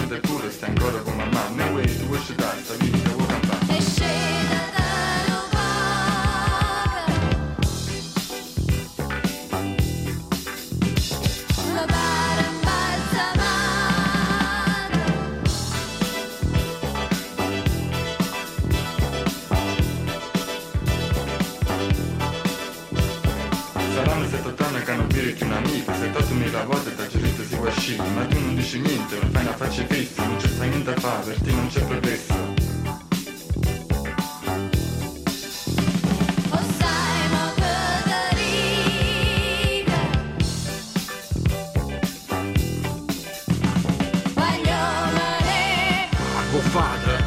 ed è pure, stai ancora con mamma. No way, tu vuoi scegliere, sta vita, vuoi cantare. E scena da la bara imbalsamata. Saranno 7-8 anni che non vedi che un amico, 7-8.000 volte ti ha girato si vuoi uscire, ma tu non dici niente, non fai una faccia fissa, non c'è niente da fare, per te non c'è progresso. O sai mo che t'arriva. Voglio male. Buffata.